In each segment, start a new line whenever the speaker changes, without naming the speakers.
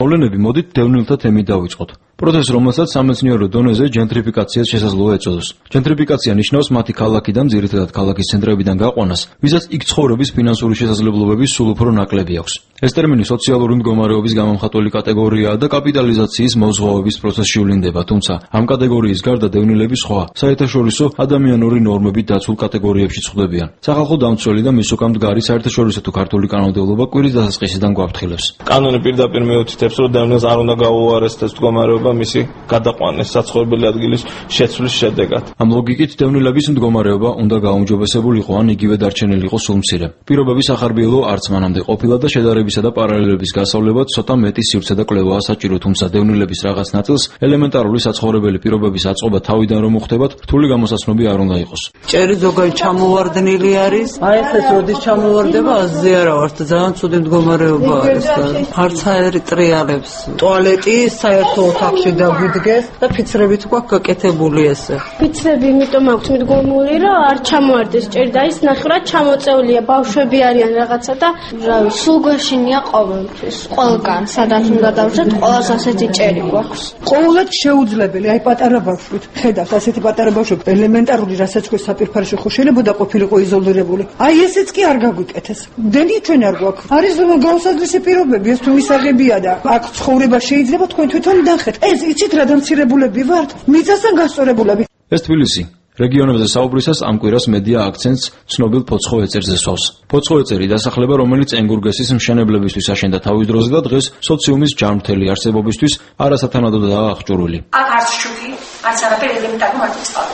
მოვლენები, მოდით დევნილთა თემით დავიწყოთ. პროცესს, რომელსაც სამეცნიერო დონეზე ჯენტრიფიკაციას შესაძლოა ეწოდოს. ჯენტრიფიკაცია ნიშნავს მათი ქალაქიდან, ძირითადად ქალაქის ცენტრებიდან გაყვანას, ვისაც იქ ცხოვრების ფინანსური შესაძლებლობები სულ უფრო ნაკლები აქვს. ეს ტერმინი სოციალური მდგომარეობის გამომხატველი კატეგორიაა და კაპიტალიზაციის მოზღვავების პროცესში ვლინდება, თუმცა ამ კატეგორიის გარდა დევნილები სხვა, საერთაშორისო ადამიანური ნორმებით დაცულ კატეგორიებში წვდებიან. სახალხო დამცველი და მის უკან მდგარი საერთაშორისო თუ ქართული კანონმდებლობა კვირის დასაწყისიდან გვაფრთხილებს.
კანონი პირდაპირ მიუთითებს, რომ დევნილს არ უნდა გაუარესდეს მდგომარეობა მისი გადაყვანეს საცხოვრებელი ადგილის შეცვლის შედეგად.
ამ ლოგიკით დევნილების მდგომარეობა უნდა გაუმჯობესებულიყო ან იგივე დარჩენილიყო სულ მცირე. პირობების ახარბიელო არც მანამდე ყოფილა და შედარებისა და პარალელების გასავლებად ცოტა მეტი სივრცე და კვლევაა საჭირო, თუმცა დევნილების რაღაც ნაწილს ელემენტარული საცხოვრებელი პირობების აწყობა თავიდან რომ უხდებათ, რთული გამოსაცნობი არ უნდა იყოს.
ჭერი ზოგადად ჩამოვარდნილი არის. აი ეს როდის ჩამოვარდება, აზზე არა ვარ და ძალიან ცუდი მდგომარეობა არის და არც აერი ტრიალებს. ტუალეტი საერთო ოთახში დაგვიდგეს და ფიცრებით გვაქვს გაკეთებული ესე.
ფიცრები იმიტომ აქვს მიდგომული, რომ არ ჩამოვარდეს ჭერი და ის ნახევრად ჩამოწეულია, ბავშვები არიან რაღაცა და რავი, სულ გვაშინია ყოველთვის. ყველგან, სადაც უნდა დავжат, ყველას ასეთი ჭერი გვაქვს.
ყოველად შეუძლებელი, აი პატარა ბავშვით. ხედავთ, ასეთი პატარა ბავშვი ელემენტარული, რასაც ქვეს საპირფარეში ხო შეიძლება ყოფილიყო იზოლირებული. აი ესეც კი არ გაგვიკეთეს. დენი ჩვენ არ გვაქვს. არის გაუსაზრისი პირობები, ეს თუ მისაღებია და აქ ცხოვრება შეიძლება თქვენ თვითონ ნახეთ. ეს იცით რა დამცირებულები ვართ? მიწასთან გასწორებულები.
ეს თბილისი. რეგიონებზე საუბრისას ამ კვირას მედია აქცენტს ცნობილ ფოცხო ეწერზე სვავს. ფოცხო ეწერი დასახლება, რომელიც ენგურგესის მშენებლებისთვის აშენდა თავის დროზე და დღეს სოციუმის ჯანმრთელი არსებობისთვის არასათანადოდაა აღჭურვილი.
აქ არც შუქი, არც არაფერი ელემენტარული მარტო წყალი.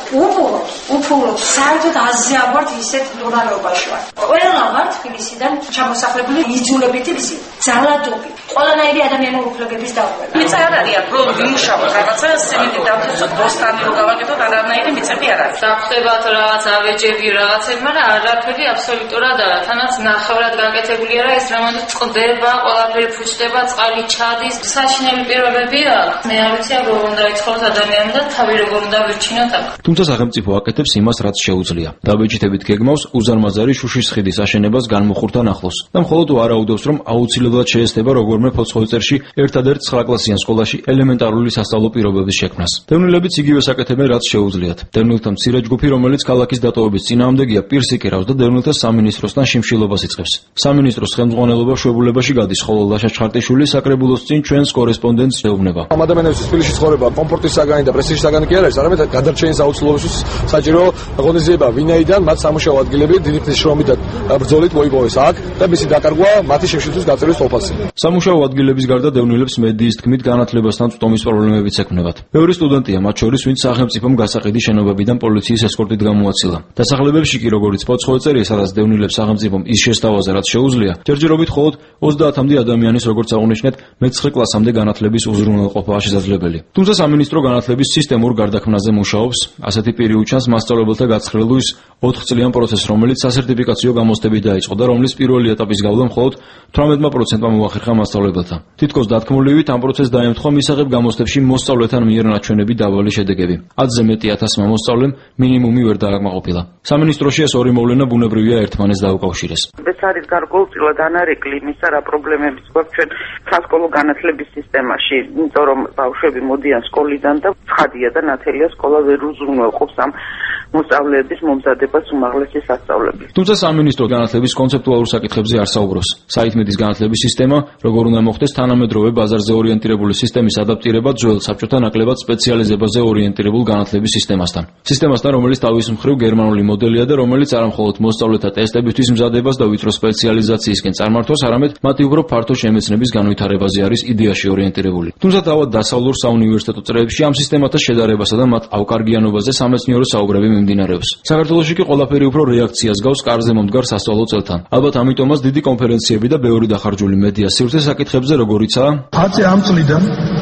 უფურო, საერთოდ აზზე არ ვართ ისეთ მდგომარეობაში ვართ. ყველა ვართ თბილისიდან ჩამოსახლებული იძულებითი გზით, ძალადობით, ყველანაირი ადამიანური უფლებების დარღვევა.
მიწა არ არის, რომ ვიმუშავოთ რაღაცა სემენტი დავთესოთ, ბოსტანი რომ გავაკეთოთ, არანაირი მიწები არ არის.
დავხდებათ რაღაც ავეჯები, რაღაცები, მაგრამ არაფერი აბსოლუტურად არა. თანაც ნახევრად გაკეთებული არა, ეს რამოდი წყდება, ყველაფერი ფუჭდება, წყალი ჩადის, საშინელი პირობები აქვს. მე არ ვიცი, როგორ უნდა იცხოვროს ადამიანი და თავი როგორ უნდა ვირჩინოთ აქ.
თუმცა სახელმწიფო აკეთებს იმას, რაც შეუძლია. დაბეჭდებით გეგმავს უზარმაზარი შუშის ხიდის აშენებას განმუხურთან ახლოს. და მხოლოდ ვარაუდობს, რომ აუცილებლად შეესწება როგორმე ფოცხო ეწერში ერთადერთ 9-კლასიან სკოლაში ელემენტარული სასწავლო პირობების შექმნას. დევნილებიც იგივე საკეთებენ, რაც შეუძლიათ. დევნილთა მცირე ჯგუფი, რომელიც ქალაქის დატოვების წინააღმდეგია, პირს იკერავს და დევნილთა სამინისტროსთან შიმშილობას იწყებს. სამინისტროს ხელმძღვანელობა შვებულებაში გადის, ხოლო ლაშა ჩხარტიშვილი საკრებულოს წინ ჩვენს კორესპონდენტს ეუბნება.
ამ ადამიანებისთვის თბილისში ცხოვრება კომფორტის საგანი და პრესტიჟის საგანი კი არ არის, არამედ გადარჩენის აუცილებლობისთვის საჭირო ღონისძიება, ვინაიდან მათ სამუშაო ადგილები დიდი ხნის შრომით და ბრძოლით მოიპოვეს აქ და მისი დაკარგვა მათი შიმშილისთვის გაწერვის თვალსი.
სამუშაო ადგილების გარდა დევნილებს მედიის თქმით განათლებასთან წვდომის პრობლემებიც ექმნებათ. ბევრი სტუდენტია მათ შორის, ვინც სახელმწიფომ გასაყიდი შენობებიდან პოლიციის ესკორტით გამოაცილა. დასახლებებში კი როგორც ფოცხო ეწერია, სადაც დევნილებს სახელმწიფომ ის შესთავაზა, რაც შეუძლია, ჯერჯერობით მხოლოდ 30-მდე ადამიანის, როგორც აღნიშნეთ, მე-9 კლასამდე განათლების უზრუნველყოფაა შესაძლებელი. თუმცა სამინისტრო განათლების სისტემურ გარდაქმნაზე მუშაობს. ასეთი პირი უჩანს მასწავლებელთა გაცხრილვის 4 წლიან პროცესს, რომელიც სასერტიფიკაციო გამოცდებით დაიწყო და რომლის პირველი ეტაპის გავლა მხოლოდ 18%-მა მოახერხა მასწავლებელთა. თითქოს დათქმულივით ამ პროცესს დაემთხვა მისაღებ გამოცდებში მოსწავლეთან მიერ ნაჩვენები დაბალი შედეგები. 10-ზე მეტი 1000-მა მოსწავლემ მინიმუმი ვერ დააკმაყოფილა. სამინისტროში ეს ორი მოვლენა ბუნებრივია ერთმანეთს დაუკავშირეს.
ეს არის გარკვეულწილად ანარეკლი იმისა, რა პრობლემებიც გვაქვს ჩვენ სასკოლო განათლების სისტემაში, იმიტომ რომ ბავშვები მოდიან სკოლიდან და ცხადია და ნათელია სკოლა ვერ უზრუნველყოფს ამ მოსწავლეების მომზადებას უმაღლესი სასწავლებლად.
თუმცა სამინისტრო განათლების კონცეპტუალურ საკითხებზე არ საუბრობს. საითმედის განათლების სისტემა, როგორ უნდა მოხდეს თანამედროვე ბაზარზე ორიენტირებული სისტემის ადაპტირება ძველ საბჭოთა ნაკლებად სპეციალიზებაზე ორიენტირებულ განათლების სისტემასთან. სისტემასთან, რომელიც თავის მხრივ გერმანული მოდელია და რომელიც არა მხოლოდ მოსწავლეთა ტესტებისთვის მზადებას და ვიწრო სპეციალიზაციისკენ წარმართვას, არამედ მათი უფრო ფართო შემეცნების განვითარებაზე არის იდეაში ორიენტირებული. თუმცა თავად დასავლურ საუნივერსიტეტო წრეებში ამ სისტემათა შედარებასა და მათ ავკარგიანობაზე სამეცნიერო საუბრები მიმდინარეობს. საქართველოში კი ყველაფერი უფრო რეაქციას გავს კარზე მომდგარ სასწავლო წელთან. ალბათ ამიტომაც დიდი კონფერენციები და ბევრი დახარჯული მედია სივრცე საკითხებზე, როგორიცაა
აცი ამ წლიდან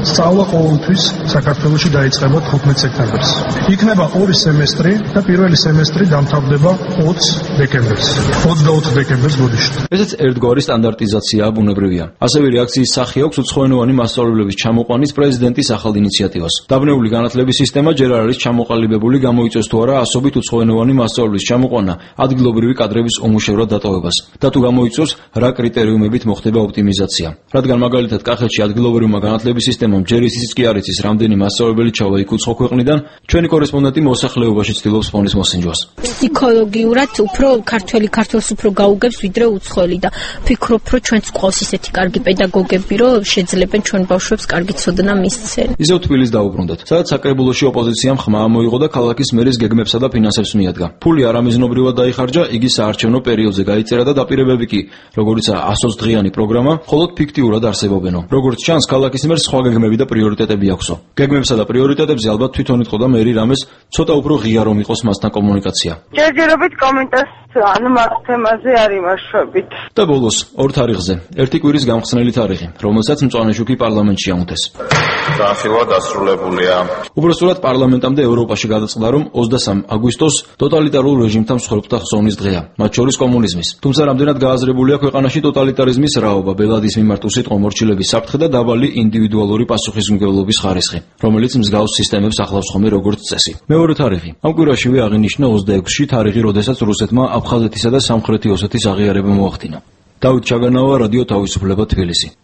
სწავლა ყოველთვის საქართველოში დაიწყება 15 სექტემბერს. იქნება ორი სემესტრი და პირველი სემესტრი დამთავრდება 20 დეკემბერს. 24 დეკემბერს გოდიში.
ესეც ერთგვარი სტანდარტიზაციაა, ბუნებრივია. ასევე რეაქციის სახე აქვს უცხოენოვანი მასწავლებლების ჩამოყვანის პრეზიდენტის ახალ ინიციატივას. დაბნეული განათლების სისტემა ჯერ არ არის ჩამოყალიბებული, გამოიწვევს თუ არა ასობით უცხოენოვანი მასწავლებლის ჩამოყვანა ადგილობრივი კადრების უმუშევრად დატოვებას. და თუ გამოიწვევს, რა კრიტერიუმებით მოხდება ოპტიმიზაცია. რადგან მაგალითად კახეთში ადგილობრივმა განათლების სისტემამ ჯერ ისიც კი არ იცის, რამდენი მასწავლებელი ჩავა იქ უცხო ქვეყნიდან, ჩვენი კორესპონდენტი მოსახლეობაში ცდილობს ფონის მოსინჯვას.
ფსიქოლოგიურად უფრო ქართველს უფრო გაუგებს ვიდრე უცხოელი და ფიქრობ, რომ ჩვენც ყავს ისეთი კარგი პედაგოგები, რომ შეძლებენ ჩვენ ბავშვებს კარგი ცოდნა მისცენ.
ისევ თბილისს დაუბრუნდეთ, სადაც საკრებულოში ოპოზიციამ ხმა მოიღო და ქალაქის მერის გეგმებსა და ფინანსებს მიადგა. ფული არამიზნობრივად დაიხარჯა, იგი საარჩევნო პერიოდზე გაიწერა და დაპირებები კი, როგორიცაა 120 დღიანი პროგრამა, მხოლოდ ფიქტიურად არსებობენო. როგორც ჩანს, ქალაქის მერს სხვა გეგმები და პრიორიტეტები აქვსო. გეგმებსა და პრიორიტეტებზე ალბათ თვითონ იტყოდა მერი რამეს, ცოტა უფრო ღია რომ იყოს მასთან კომუნიკაცია.
ჯერჯერობით კომენტარს ანუ მაგ თემაზე არ იმაშვებით.
და ბოლოს, 2 თარიღზე, ერთი კვირის გამხსნელი თარიღი, რომელსაც მწვანე შუქი პარლამენტში ამოთეს.
განხილვა დასრულებულია.
უბრალოდ პარლამენტამდე ევროპაში გადაწყდა, რომ 23 აგვისტოს ტოტალიტარულ რეჟიმთან მსხვერპლთა ხსოვნის დღეა, მათ შორის კომუნიზმის. თუმცა რამდენად გააზრებულია ქვეყანაში ტოტალიტარიზმის რაობა, ბელადის მიმართ უსიტყვო მორჩილების საფრთხე და დაბალი ინდივიდუალური პასუხისმგებლობის ხარისხი, რომელიც მსგავს სისტემებს ახლავს ხოლმე როგორც წესი. მეორე თარიღი. ამ კვირაშივე აღინიშნა 26-ში თარიღი, როდესაც რუსეთმა აფხაზეთისა და სამხრეთი ოსეთის აღიარება მოახდინა. დავით ჩაგანავა, რადიო თავისუფლება, თბილისი.